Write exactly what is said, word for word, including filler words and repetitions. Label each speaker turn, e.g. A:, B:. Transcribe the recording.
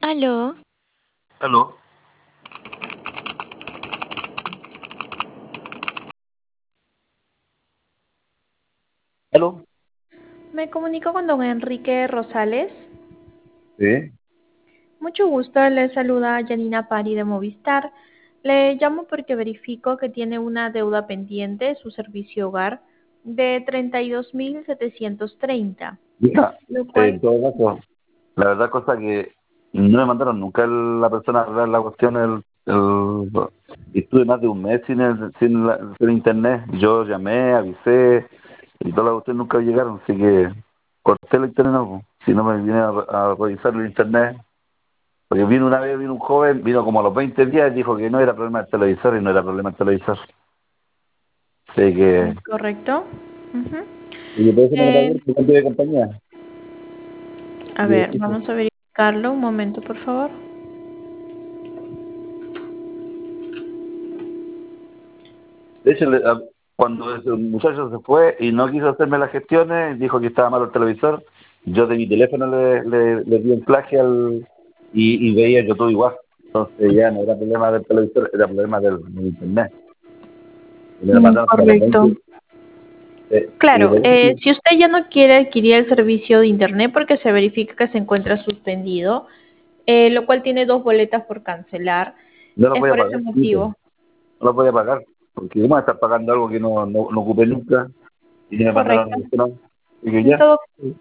A: Aló,
B: Aló, aló.
C: Me comunico con don Enrique Rosales.
B: Sí,
C: Mucho gusto, le saluda Janina Pari de Movistar. Le llamo porque verifico que tiene una deuda pendiente, su servicio hogar, de treinta y dos mil setecientos treinta,
B: mira,
C: lo
B: eh,
C: cual,
B: en todo caso, la verdad cosa que no me mandaron nunca el- la persona a arreglar la cuestión, el, el, y estuve más de un mes sin, el- sin, la- sin internet. Yo llamé, avisé, y todas las cuestiones nunca llegaron, así que corté el internet, no, po. Si no me vine a, a revisar el internet, porque vino una vez, vino un joven, vino como a los veinte días y dijo que no era problema del televisor y no era problema del televisor. Así que,
C: ¿es correcto? Ujú.
B: y por eso no me la
C: Eh,
B: dieron, porque de compañía.
C: a ver, vamos a verificarlo. Un momento, por favor.
B: De hecho, le- a- cuando ese muchacho se fue y no quiso hacerme las gestiones, dijo que estaba malo el televisor, yo de mi teléfono le, le, le di un plagio al, y, y veía YouTube igual. Entonces ya no era problema del televisor, era problema del, del internet. Y me lo
C: Mm,
B: mandaron como a los
C: correcto.
B: veinte. eh, y
C: Claro,
B: de
C: eh,
B: hecho,
C: si usted ya no quiere adquirir el servicio de Internet porque se verifica que se encuentra suspendido, eh, lo cual tiene dos boletas por cancelar,
B: no lo
C: es
B: voy a
C: por ese
B: pagar, sí, pues,
C: motivo.
B: no lo voy a pagar, porque cómo voy a estar pagando algo que no, no, no ocupé nunca y me mandaron
C: Correcto.
B: a la cuestión, y que
C: En
B: ya.
C: todo